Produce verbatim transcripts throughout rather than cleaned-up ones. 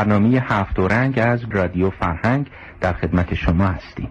برنامه هفت رنگ از رادیو فرهنگ در خدمت شما هستیم.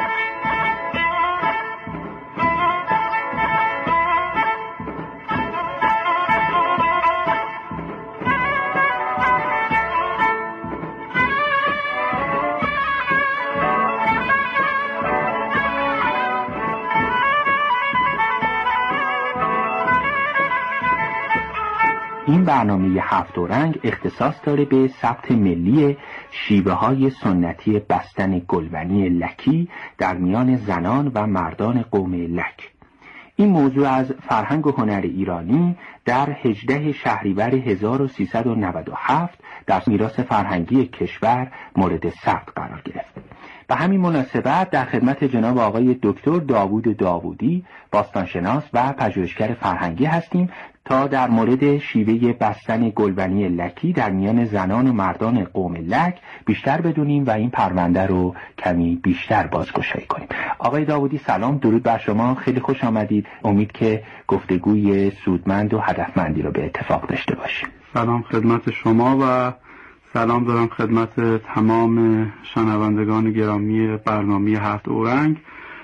این برنامه هفت رنگ اختصاص داره به ثبت ملی شیوه های سنتی بستن گلبنی لکی در میان زنان و مردان قوم لک. این موضوع از فرهنگ و هنر ایرانی در هجدهم شهریور هزار و سیصد و نود و هفت در میراث فرهنگی کشور مورد ثبت قرار گرفت. به همین مناسبت در خدمت جناب آقای دکتر داوود داوودی، باستانشناس و پژوهشگر فرهنگی هستیم تا در مورد شیوه بستن گلبنی لکی در میان زنان و مردان قوم لک بیشتر بدونیم و این پرونده رو کمی بیشتر بازگشایی کنیم. آقای داوودی سلام، درود بر شما، خیلی خوش آمدید. امید که گفتگوی سودمند و هدفمندی رو به اتفاق داشته باشیم. سلام خدمت شما و سلام دارم خدمت تمام شنوندگان گرامی برنامه هفت اورنگ.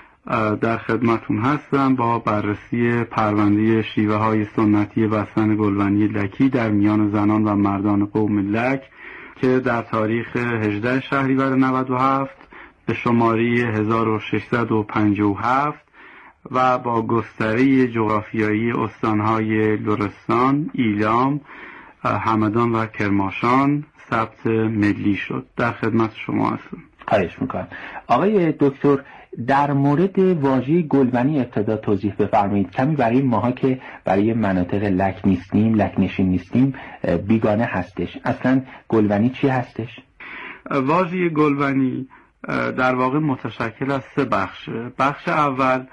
در خدمتون هستم با بررسی پرونده شیوه های سنتی بستن گلبنی لکی در میان زنان و مردان قوم لک که در تاریخ هجدهم شهریور نود و هفت به شماره هزار و ششصد و پنجاه و هفت و با گستره جغرافیایی استانهای لرستان، ایلام، همدان و کرماشان ثبت ملی شد. در خدمت شما هستم. خواهش میکنم. آقای دکتر، در مورد واژه گلبنی ابتدا توضیح بفرمایید، کمی برای ماها که برای مناطق لک نیستیم، لک نشین نیستیم، بیگانه هستش. اصلا گلبنی چی هستش؟ واژه گلبنی در واقع متشکل از سه بخش. بخش اول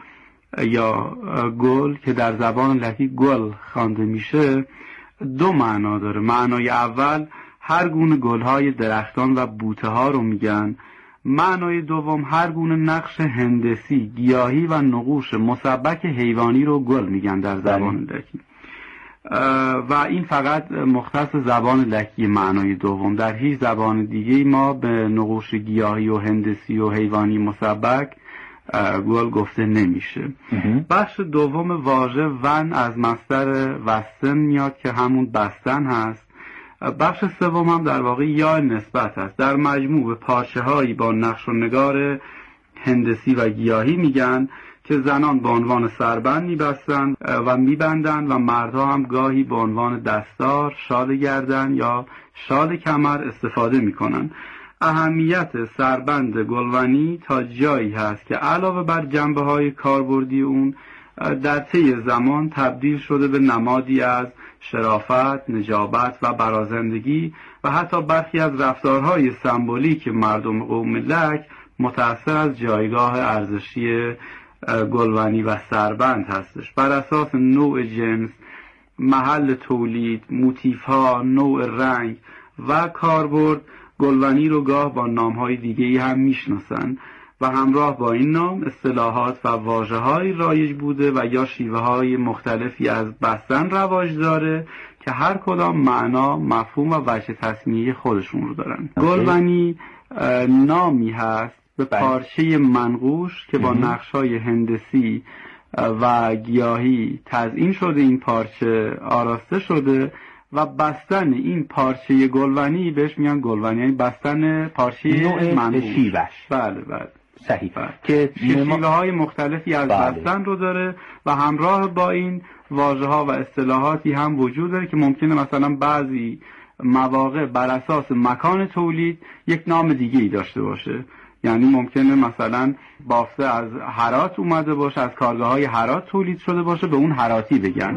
یا گل که در زبان لکی گل خوانده میشه دو معنا داره. معنای اول هر گونه گلهای درختان و بوته ها رو میگن. معنای دوم هر گونه نقش هندسی، گیاهی و نقوش مسبک حیوانی رو گل میگن در زبان لکی. و این فقط مختص زبان لکی معنای دوم. در هیچ زبان دیگه ما به نقوش گیاهی و هندسی و حیوانی مسبک گل گفته نمیشه. بخش دوم واژه ون از مصدر وستن میاد که همون بستن هست. بخش سوم هم در واقع یا نسبت هست. در مجموع به پارچه هایی با نقش و نگار هندسی و گیاهی میگن که زنان به عنوان سربند میبستند و میبندند و مردها هم گاهی به عنوان دستار، شال گردن یا شال کمر استفاده میکنن. اهمیت سربند گلبنی تا جایی هست که علاوه بر جنبه های کاربردی اون در طی زمان تبدیل شده به نمادی از شرافت، نجابت و برازندگی و حتی برخی از رفتارهای سمبولیک مردم قوم لک متأثر از جایگاه ارزشی گلبنی و سربند هستش. بر اساس نوع جنس، محل تولید، موتیف‌ها، نوع رنگ و کاربرد گلبنی رو گاه با نام‌های دیگه‌ای هم میشناسن و همراه با این نام اصطلاحات و واژه‌های رایج بوده و یا شیوه‌های مختلفی از بستن رواج داره که هر کدام معنا، مفهوم و وجه تسمیه خودشون رو دارن. گلبنی نامی هست به پارچه منقوش که با نقش‌های هندسی و گیاهی تزیین شده، این پارچه آراسته شده و بستن این پارچه گلبنی بهش میگن گلبنی، یعنی بستن پارچه منقوش. شیوهش. بله بله. صحیح. بله. که شیوه های مختلفی از بله. بستن رو داره و همراه با این واژه ها و اصطلاحاتی هم وجود داره که ممکنه مثلا بعضی مواقع بر اساس مکان تولید یک نام دیگه ای داشته باشه. یعنی ممکنه مثلا بافته از هرات اومده باشه، از کارگاه های هرات تولید شده باشه، به اون هراتی بگن.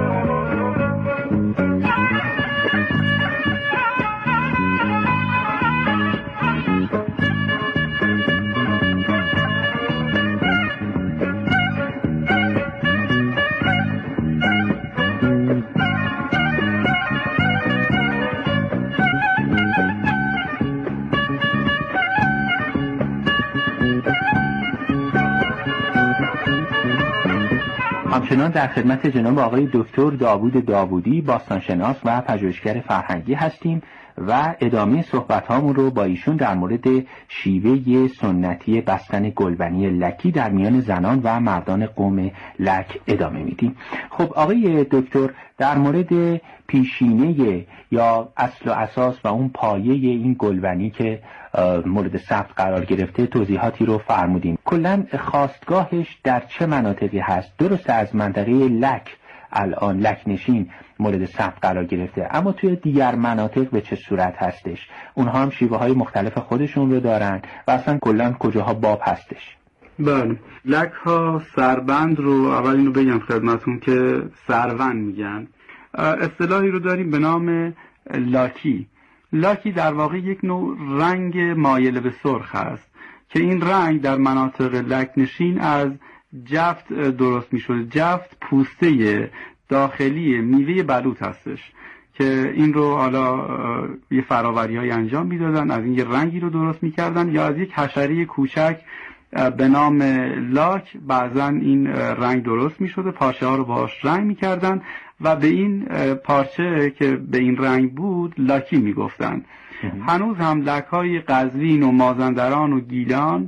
همچنان در خدمت جناب آقای دکتر داوود داوودی، باستانشناس و پژوهشگر فرهنگی هستیم و ادامه صحبت هامون رو با ایشون در مورد شیوه سنتی بستن گلبنی لکی در میان زنان و مردان قوم لک ادامه میدیم. خب آقای دکتر، در مورد پیشینه یا اصل و اساس و اون پایه این گلبنی که مورد ثبت قرار گرفته توضیحاتی رو فرمودیم. کلاً خاستگاهش در چه مناطقی هست؟ درست از منطقه لک الان لک نشین مورد ثبت قرار گرفته، اما توی دیگر مناطق به چه صورت هستش؟ اونها هم شیوه های مختلف خودشون رو دارن و اصلا کلاً کجاها باب هستش؟ بله، لک ها سربند رو اول اینو بگم خدمتون که سرون میگن. اصطلاحی رو داریم به نام لاکی. لاکی در واقع یک نوع رنگ مایل به سرخ هست که این رنگ در مناطق لک نشین از جفت درست می شده. جفت پوسته داخلی میوه بلوط هستش که این رو حالا یه فراوری های انجام می دادن، از این یه رنگی رو درست می کردن یا از یک حشره کوچک به نام لاک بعضا این رنگ درست می شده، پارچه ها رو باهاش رنگ می کردن و به این پارچه که به این رنگ بود لاکی می گفتن. هنوز هم لک های قزوین و مازندران و گیلان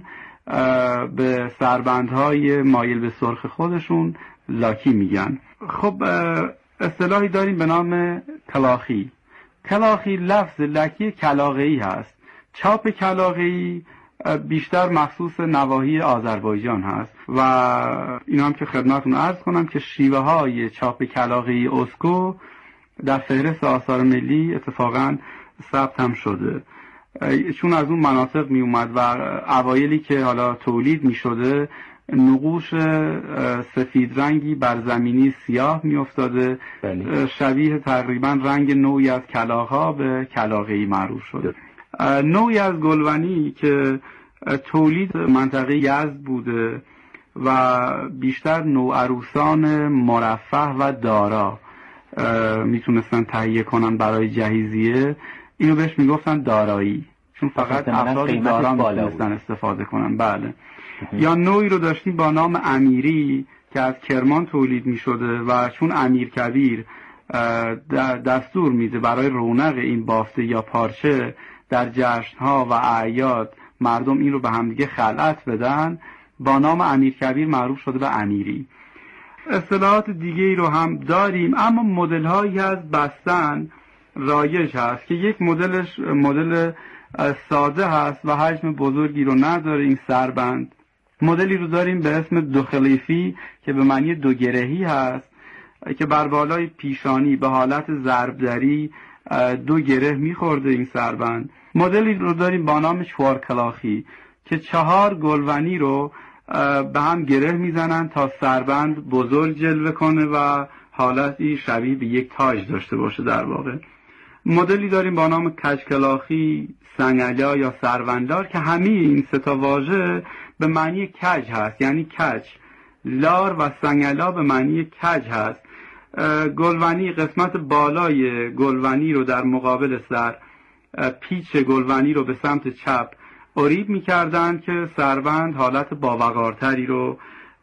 به سربندهای مایل به سرخ خودشون لاکی میگن. خب اصطلاحی داریم به نام کلاخی. کلاخی لفظ لکی کلاغه‌ای هست. چاپ کلاغه‌ای بیشتر مخصوص نواحی آذربایجان هست و اینا هم که خدمتتون عرض کنم که شیوه های چاپ کلاغه‌ای اسکو در فهرست آثار ملی اتفاقاً ثبت هم شده، چون از اون مناطق می اومد و اوایلی که حالا تولید می شده نقوش سفید رنگی بر زمینی سیاه می افتاده، شبیه تقریبا رنگ نوعی از کلاغ‌ها به کلاغه‌ای معروف شده. نوعی از گلبنی که تولید منطقه یزد بوده و بیشتر نوعروسان مرفه و دارا میتونستن تهیه کنن برای جهیزیه، اینو بهش میگفتن دارایی، چون فقط افراد دارا میتونستن استفاده کنن. بله. یا نوعی رو داشتیم با نام امیری که از کرمان تولید میشده و چون امیر کبیر دستور میده برای رونق این بافته یا پارچه در جشنها و اعیاد مردم این رو به همدیگه خلعت بدن، با نام امیر کبیر معروف شده به امیری. اصطلاحات دیگه ای رو هم داریم، اما مدل هایی از بستن رایج هست که یک مدلش مدل ساده هست و حجم بزرگی رو نداره این سربند. مدلی رو داریم به اسم دو خلیفی که به معنی دو گرهی هست که بر بالای پیشانی به حالت ضربدری دو گره میخورده این سربند. مدلی رو داریم با نام چوار کلاخی که چهار گلبنی رو به هم گره میزنن تا سربند بزرگ جلوه کنه و حالتی شبیه به یک تاج داشته باشه. در واقع مدلی داریم با نام کجکلاخی، سنگلا یا سروندلار که همه این سه تا واژه به معنی کج هست، یعنی کج. لار و سنگلا به معنی کج هست. گلبنی قسمت بالای گلبنی رو در مقابل سر، پیچ گلبنی رو به سمت چپ اریب می‌کردند که سربند حالت باوقارتری رو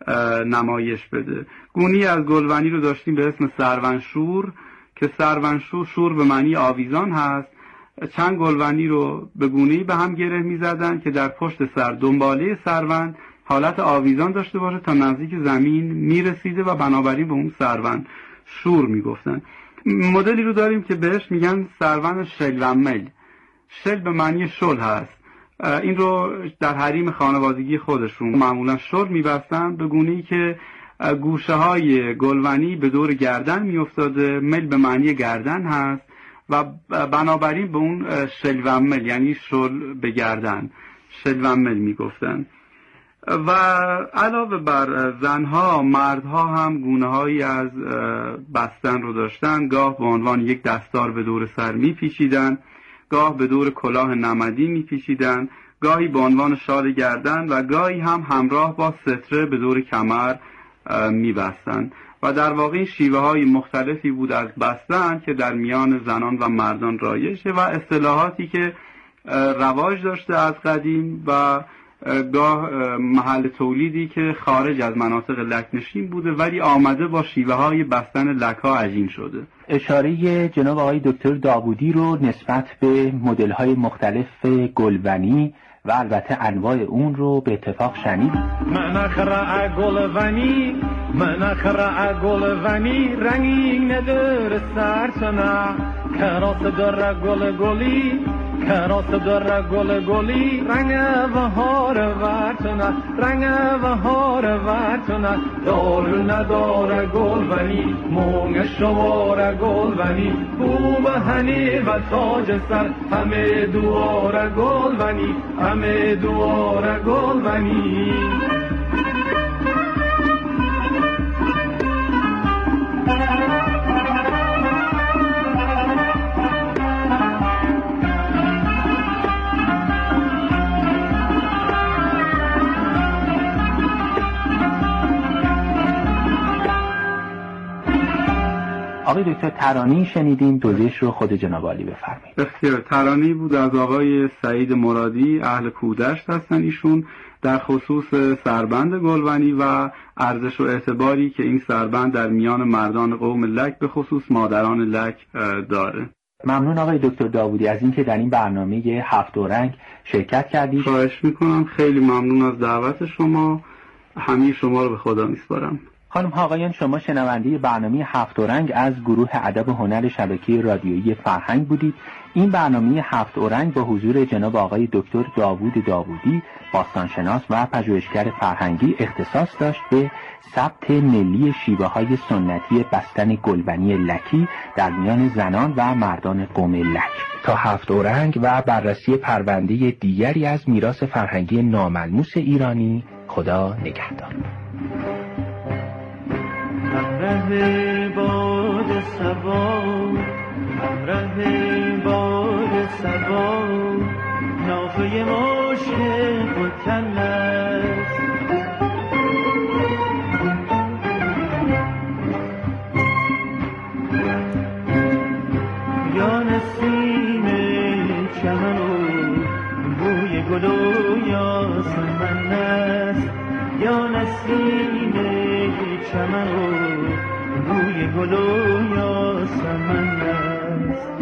نمایش بده. گونی از گلبنی رو داشتیم به اسم سرونشور که سرونشور شور به معنی آویزان هست. چند گلبنی رو به گونه‌ای به هم گره می‌زدن که در پشت سر دنباله سروند حالت آویزان داشته باشه تا نزدیک زمین میرسیده و بنابراین به اون سروند شور میگفتن. مدلی رو داریم که بهش میگن سروند شلومل. شل به معنی شل هست. این رو در حریم خانوادگی خودشون معمولا شل میبستن به گونه‌ای که گوشه های گلبنی به دور گردن میافتاده. مل به معنی گردن هست و بنابراین به اون شلومل یعنی شل به گردن شلومل میگفتن. و علاوه بر زنها مردها هم گونه هایی از بستن رو داشتن. گاه به عنوان یک دستار به دور سر میپیچیدن، گاه به دور کلاه نمدی میپیچیدن، گاهی به عنوان شال گردن و گاهی هم همراه با ستره به دور کمر میبستن. و در واقع این شیوه های مختلفی بود از بستن که در میان زنان و مردان رایجه و اصطلاحاتی که رواج داشته از قدیم و گاه محل تولیدی که خارج از مناطق لکنشین بوده ولی آمده با شیوه های بستن لک ها عجین شده. اشاره جناب آقای دکتر داوودی رو نسبت به مدل های مختلف گلونی و البته انواع اون رو به اتفاق شنید. من اخرع گلونی من اخرع گلونی رنگی نداره سرتنا کراس داره گل گلی کراس داره گل گلی رنگ بهار ورتنا رنگ بهار ورتنا دار نداره گلونی مونگ شواره گلونی بوم هنی و تاج سر همه دواره گلونی همه دواره گلونی. آقای دکتر ترانه‌ای شنیدیم، دوزش رو خود جناب عالی بفرمایید. بسیار. ترانه‌ای بود از آقای سعید مرادی، اهل کودشت هستن ایشون، در خصوص سربند گلونی و ارزش و اعتباری که این سربند در میان مردان قوم لک به خصوص مادران لک داره. ممنون آقای دکتر داوودی از اینکه در این برنامه هفت رنگ شرکت کردید. خواهش میکنم. خیلی ممنون از دعوت شما. همه شما رو به خدا میسپارم. خانم ها آقایان، شما شنونده برنامه هفت رنگ از گروه ادب و هنر شبکه رادیویی فرهنگ بودید. این برنامه هفت رنگ با حضور جناب آقای دکتر داوود داوودی، باستانشناس و پژوهشگر فرهنگی، اختصاص داشت به ثبت ملی شیوه های سنتی بستن گلونی لکی در میان زنان و مردان قوم لک. تا هفت رنگ و بررسی پرونده دیگری از میراث فرهنگی ناملموس ایرانی، خدا نگهدار. همراه باد صبا همراه باد صبا نافه مشک و تن است یا نسیم چمن و بوی گل و یاسمن است یا نسیم چمن و بوی گل و یاسمن است.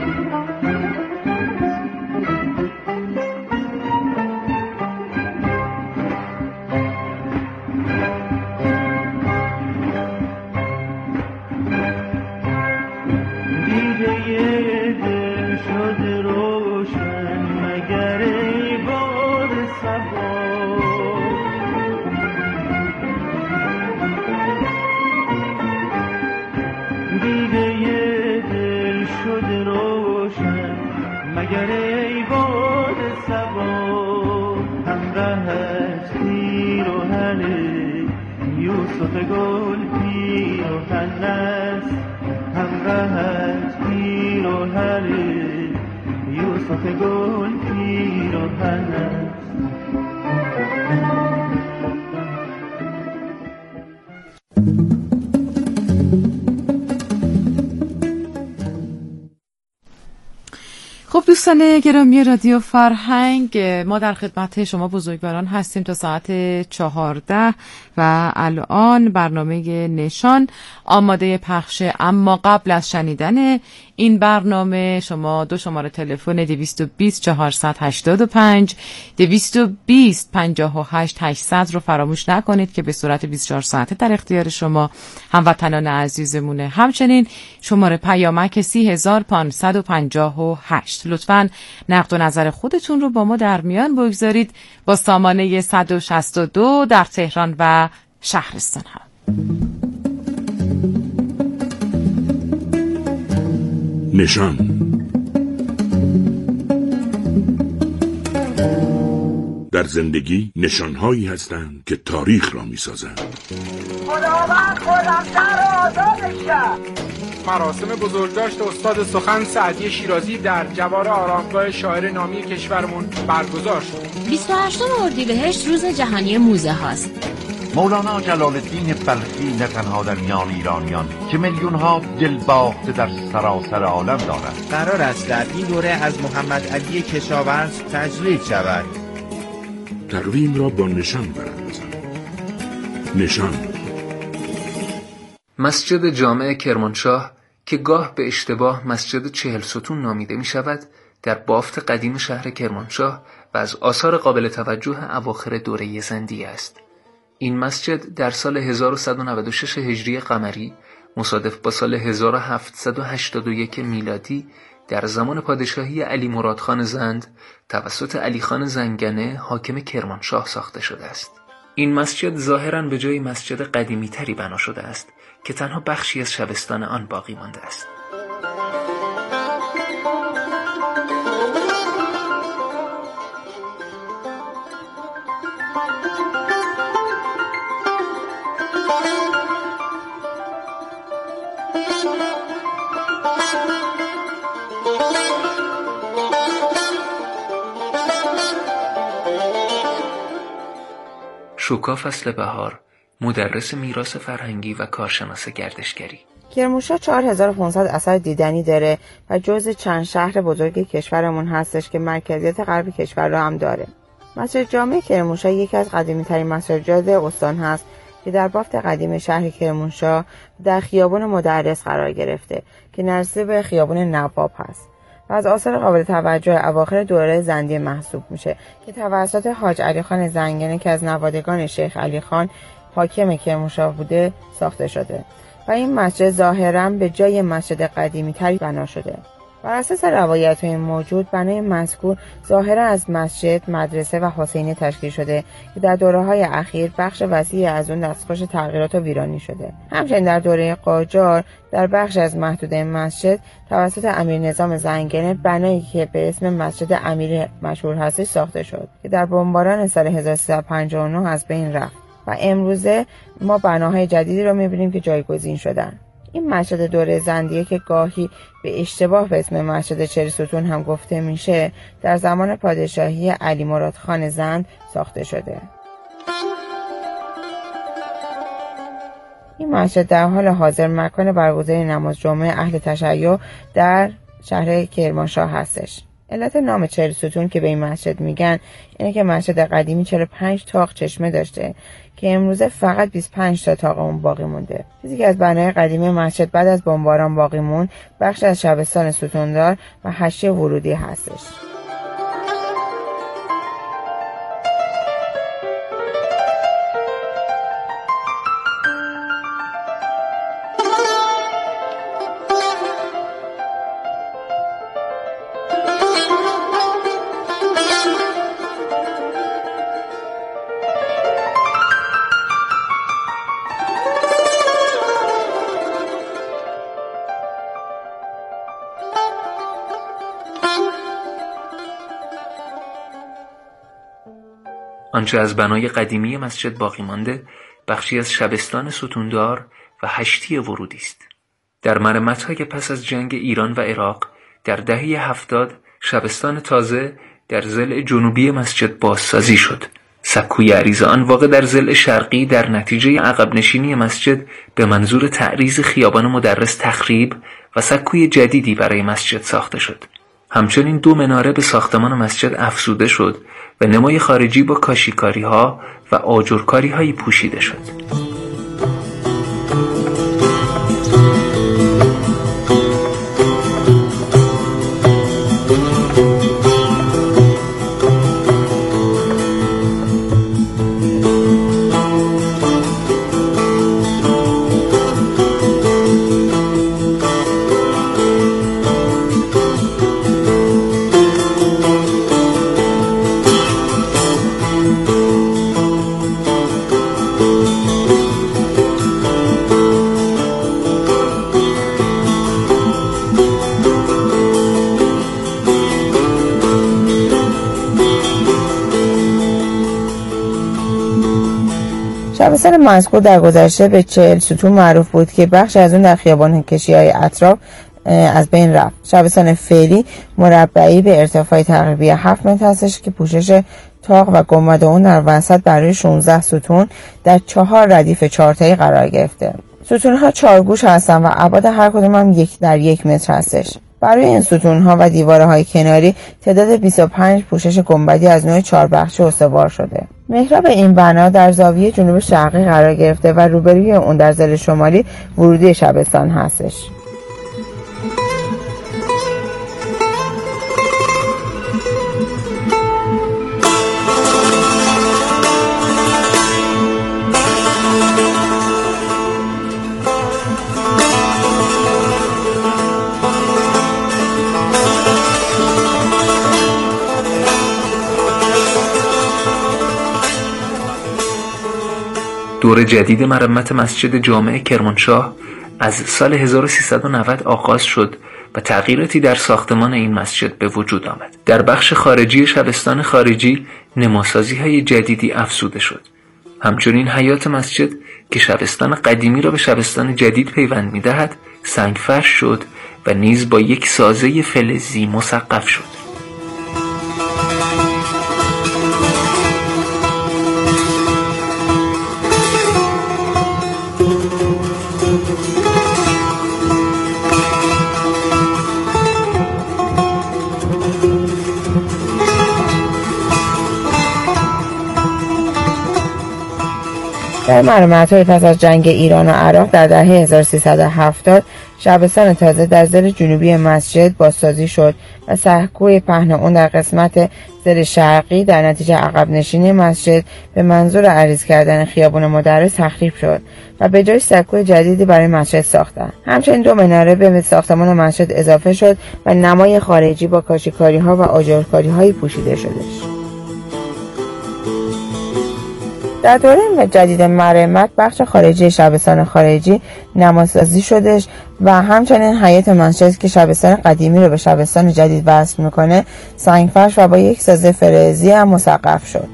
دیده دل شد روشن مگر ای باد صبا دیده دل شد روشن مگر ای باد صبا همراهت پیراهن یوسف گل پیراهن است همراهت پیراهن یوسف گل پیراهن است. خب دوستان گرامی رادیو فرهنگ، ما در خدمت شما بزرگواران هستیم تا ساعت چهارده و الان برنامه نشان آماده پخشه. اما قبل از شنیدن این برنامه شما دو شماره تلفن دویست و بیست چهارصد و هشتاد و پنج دویست و بیست پنجاه و هشت هشتصد رو فراموش نکنید که به صورت بیست و چهار ساعته در اختیار شما هموطنان عزیزمونه. همچنین شماره پیامک سی هزار پانصد و پنجاه و هشت. لطفاً نقد و نظر خودتون رو با ما در میان بگذارید با سامانه صد و شصت و دو در تهران و شهرستان ها. نشان در زندگی نشانهایی هستند که تاریخ را می‌سازند. خداوند خرم‌تر و آزادش کرد. مراسم بزرگداشت استاد سخن سعدی شیرازی در جوار آرامگاه شاعر نامی کشورمون برگزار شد. بیست و هشتم اردیبهشت روز جهانی موزه هاست. مولانا جلال الدین بلخی نه تنها در میان ایرانیان که میلیون ها دل باخته در سراسر عالم دارند. قرار است در این دوره از محمد علی کشاورز تجرید شود. تقویم را با نشان براندازند. نشان مسجد جامع کرمانشاه که گاه به اشتباه مسجد چهل ستون نامیده می شود، در بافت قدیم شهر کرمانشاه و از آثار قابل توجه اواخر دوره زندیه است. این مسجد در سال هزار و صد و نود و شش هجری قمری مصادف با سال هزار و هفتصد و هشتاد و یک میلادی در زمان پادشاهی علی مراد خان زند توسط علی خان زنگنه حاکم کرمانشاه ساخته شده است. این مسجد ظاهراً به جای مسجد قدیمی تری بنا شده است که تنها بخشی از شبستان آن باقی مانده است. شوکا فصل بهار، مدرس میراث فرهنگی و کارشناس گردشگری. کرمانشاه چهار هزار و پانصد اثر دیدنی داره و جزو چند شهر بزرگ کشورمون هستش که مرکزیت غرب کشور رو هم داره. مسجد جامع کرمانشاه یکی از قدیمی ترین مساجد استان هست که در بافت قدیم شهر کرمانشاه در خیابان مدرس قرار گرفته که نزدیک به خیابان نواب هست و از آثار قابل توجه اواخر دوره زندیه محسوب میشه که توسط حاج علی خان زنگنه که از نوادگان شیخ علی خان حاکم کرمانشاه بوده ساخته شده و این مسجد ظاهراً به جای مسجد قدیمی تری بنا شده. بر اساس روایت‌های موجود بنای مذکور ظاهراً از مسجد، مدرسه و حسینیه تشکیل شده که در دوره‌های اخیر بخش وسیعی از اون دستخوش تغییرات و ویرانی شده. همچنین در دوره قاجار در بخش از محدوده مسجد توسط امیر نظام زنگنه بنایی که به اسم مسجد امیر مشهور هست ساخته شد که در بمباران سال هزار و سیصد و پنجاه و نه از بین رفت و امروزه ما بناهای جدیدی رو می‌بینیم که جایگزین شدن. این مسجد دوره زندیه که گاهی به اشتباه به اسم مسجد چهل ستون هم گفته میشه در زمان پادشاهی علی مراد خان زند ساخته شده. این مسجد در حال حاضر مکان برگزاری نماز جمعه اهل تشیع در شهر کرمانشاه هستش. علت نام چهل ستون که به این مسجد میگن اینه که مسجد قدیمی چهل و پنج طاق چشمه داشته که امروزه فقط بیست و پنج تا طاق اون باقی مونده. چیزی که از بنای قدیمی مسجد بعد از بمباران باقی موند بخش از شبستان ستوندار و حشیه ورودی هستش. آنچه از بنای قدیمی مسجد باقی مانده بخشی از شبستان ستوندار و هشتی ورودی است. در مرمت‌های پس از جنگ ایران و عراق در دهه هفتاد شبستان تازه در ضلع جنوبی مسجد بازسازی شد. سکوی عریض آن واقع در ضلع شرقی در نتیجه عقب نشینی مسجد به منظور تعریض خیابان مدرس تخریب و سکوی جدیدی برای مسجد ساخته شد. همچنین دو مناره به ساختمان مسجد افزوده شد و نمای خارجی با کاشیکاری ها و آجرکاری هایی پوشیده شد. شبستان مذکور در گذشته به چهل ستون معروف بود که بخش از اون در خیابان کشی‌های اطراف از بین رفت. شبستان فعلی مربعی به ارتفاع تقریبی هفت متر هستش که پوشش طاق و گنبد اون در وسط برای شانزده ستون در چهار ردیف چهارتایی قرار گرفته. ستون‌ها چهارگوش هستن و ابعاد هر کدوم هم یک در یک متر هستش. برای این ستون‌ها و دیوارهای کناری تعداد بیست و پنج پوشش گنبدی از نوع چهاربخشی استوار شده. محراب این بنا در زاویه جنوب شرقی قرار گرفته و روبروی اون در ضلع شمالی ورودی شبستان هستش. دور جدید مرمت مسجد جامع کرمانشاه از سال هزار و سیصد و نود آغاز شد و تغییراتی در ساختمان این مسجد به وجود آمد. در بخش خارجی شبستان خارجی نماسازی های جدیدی افزوده شد. همچنین حیاط مسجد که شبستان قدیمی را به شبستان جدید پیوند می دهد سنگ فرش شد و نیز با یک سازه فلزی مسقف شد. در مرمت‌های پس از جنگ ایران و عراق در دهه هزار و سیصد و هفتاد شبستان تازه در ضلع جنوبی مسجد بازسازی شد و سکوی پهن اون در قسمت ضلع شرقی در نتیجه عقب نشینی مسجد به منظور عریض کردن خیابان مدرس تخریب شد و به جای سکوی جدیدی برای مسجد ساختند. همچنین دو مناره به ساختمان مسجد اضافه شد و نمای خارجی با کاشیکاری‌ها و آجرکاری‌های پوشیده شده. در دوره جدید مرمت بخش خارجی شبستان خارجی نماسازی شدش و همچنین حیاط مسجد که شبستان قدیمی رو به شبستان جدید وصل میکنه سنگفرش و با یک سازه فلزی هم مسقف شد.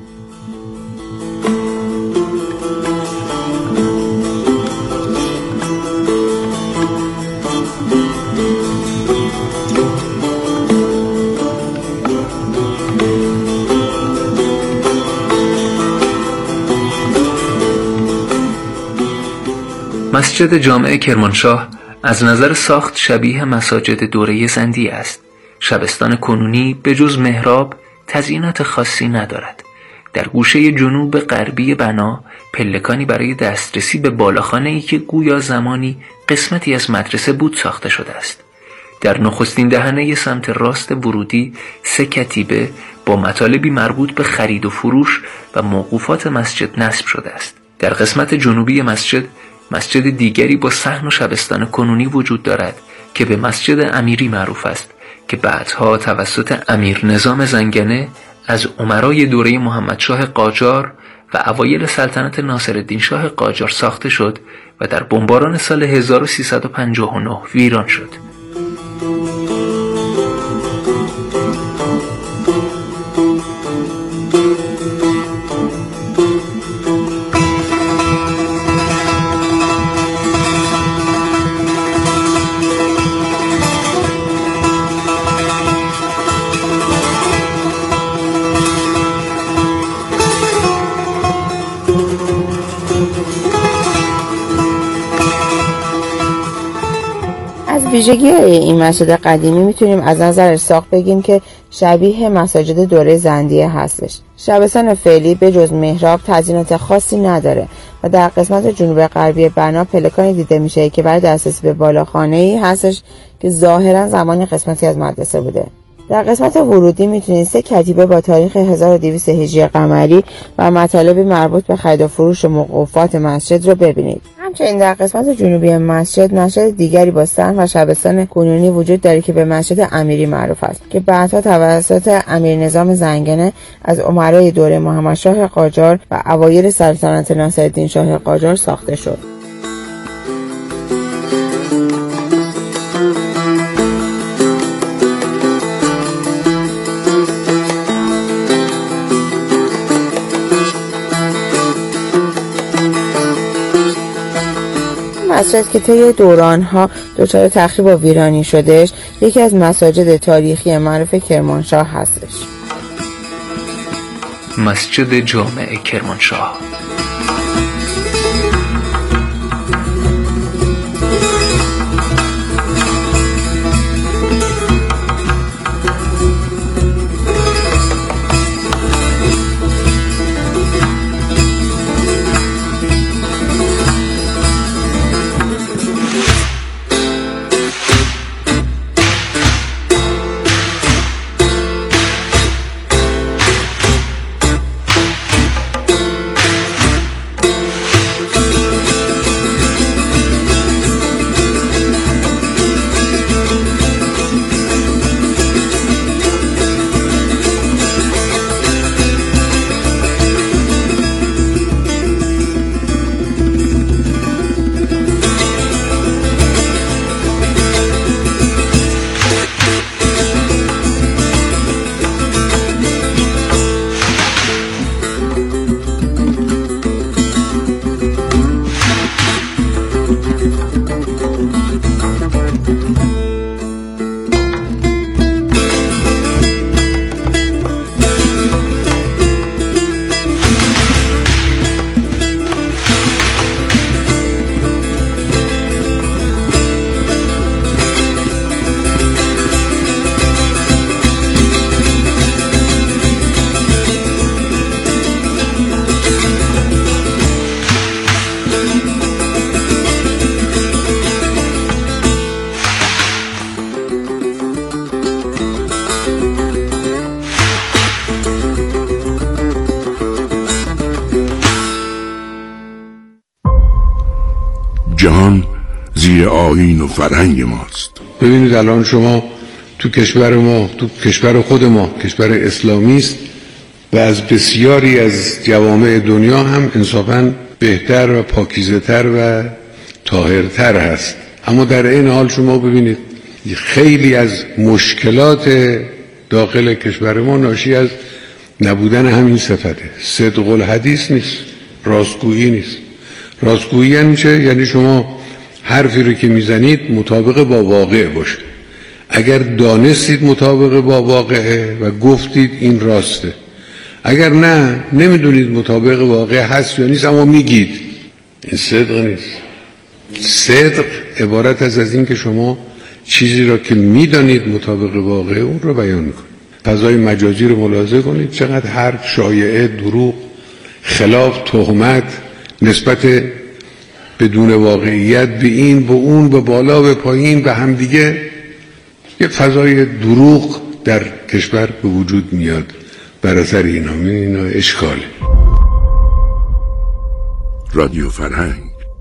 مسجد جامع کرمانشاه از نظر ساخت شبیه مساجد دوره زندیه است. شبستان کنونی به جز محراب تزیینات خاصی ندارد. در گوشه جنوب غربی بنا پلکانی برای دسترسی به بالاخانه‌ای که گویا زمانی قسمتی از مدرسه بود ساخته شده است. در نخستین دهنه سمت راست ورودی سه کتیبه با مطالبی مربوط به خرید و فروش و موقوفات مسجد نصب شده است. در قسمت جنوبی مسجد مسجد دیگری با صحن و شبستان کنونی وجود دارد که به مسجد امیری معروف است که بعدها توسط امیر نظام زنگنه از امرای دوره محمدشاه قاجار و اوایل سلطنت ناصرالدین شاه قاجار ساخته شد و در بمباران سال هزار و سیصد و پنجاه و نه ویران شد. ویژگی این مسجد قدیمی میتونیم از نظر ساخت بگیم که شبیه مساجد دوره زندیه هستش. شبستان فعلی به جز محراب تزیینات خاصی نداره و در قسمت جنوب غربی بنا پلکانی دیده میشه که برای دسترسی به بالاخانه‌ای هستش که ظاهرا زمان قسمتی از مدرسه بوده. در قسمت ورودی میتونید سه کتیبه با تاریخ هزار و دویست هجری قمری و مطالب مربوط به خرید و فروش موقوفات مسجد رو ببینید. همچنین در قسمت جنوبی مسجد مسجد دیگری با صحن و شبستان کنونی وجود داره که به مسجد امیری معروف است که بعدها توسط امیر نظام زنگنه از امرای دوره محمدشاه قاجار و اوایل سلطنت ناصرالدین شاه قاجار ساخته شد. مسجد که طی دوران‌ها دچار تخریب و ویرانی شدهش یکی از مساجد تاریخی معروف کرمانشاه هستش. مسجد جامع کرمانشاه جهان زیر آیین و فرهنگ ماست. ببینید الان شما تو کشور ما، تو کشور خود ما، کشور اسلامی است و از بسیاری از جوامع دنیا هم انصافاً بهتر و پاکیزه‌تر و طاهرتر هست. اما در این حال شما ببینید خیلی از مشکلات داخل کشور ما ناشی از نبودن همین صفته. صدق الحدیث نیست، راستگویی نیست. راستگویی یعنی چه؟ یعنی شما حرفی رو که میزنید مطابق با واقع باشه. اگر دانستید مطابق با واقعه و گفتید این راسته، اگر نه نمیدونید مطابق واقع هست یا نیست اما میگید، این صدق نیست. صدق عبارت از از این که شما چیزی را که میدانید مطابق واقع اون رو بیان میکنید. فضای مجازی رو ملاحظه کنید چقدر هر شایعه، دروغ، خلاف، تهمت نسبت بدون واقعیت به این به اون به بالا به پایین به هم دیگه یه فضای دروغ در کشور به وجود میاد بر اثر اینا. اینا اشکاله. رادیو فرهنگ.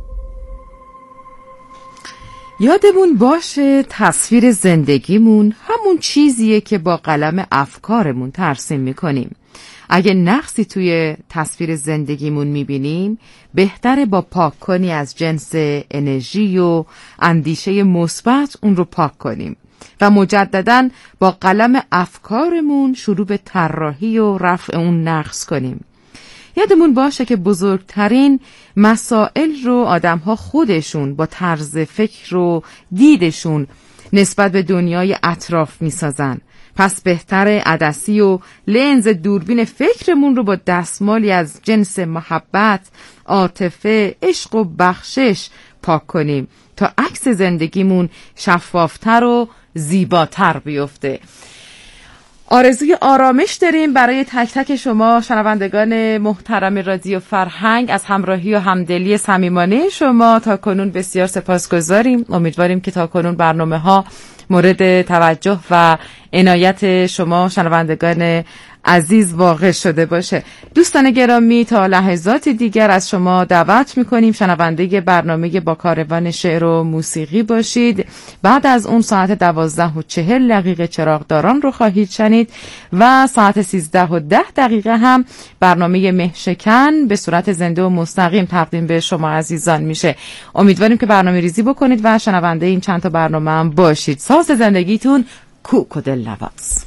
یادمون باشه تصویر زندگیمون همون چیزیه که با قلم افکارمون ترسیم میکنیم. اگه نقصی توی تصویر زندگیمون میبینیم بهتره با پاک کنی از جنس انرژی و اندیشه مثبت اون رو پاک کنیم و مجدداً با قلم افکارمون شروع به طراحی و رفع اون نقص کنیم. یادمون باشه که بزرگترین مسائل رو آدم‌ها خودشون با طرز فکر و دیدشون نسبت به دنیای اطراف میسازن. پس بهتره عدسی و لنز دوربین فکرمون رو با دستمالی از جنس محبت، عاطفه، عشق و بخشش پاک کنیم تا عکس زندگیمون شفافتر و زیباتر بیفته. آرزوی آرامش داریم برای تک تک شما شنوندگان محترم رادیو فرهنگ. از همراهی و همدلی صمیمانه شما تا کنون بسیار سپاسگزاریم. امیدواریم که تا کنون برنامه ها مورد توجه و عنایت شما شنوندگان عزیز واقع شده باشه. دوستان گرامی تا لحظات دیگر از شما دعوت میکنیم شنونده برنامه با کاروان شعر و موسیقی باشید. بعد از اون ساعت دوازده و چهل دقیقه چراغداران رو خواهید شنید و ساعت سیزده و ده دقیقه هم برنامه مهشکن به صورت زنده و مستقیم تقدیم به شما عزیزان میشه. امیدواریم که برنامه ریزی بکنید و شنونده این چند تا برنامه هم باشید. ساز زندگیتون کوک و دلنواز.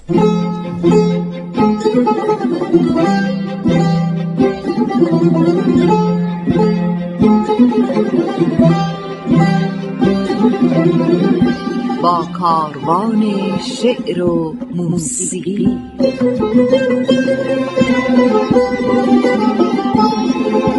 با کاروان شعر و موسیقی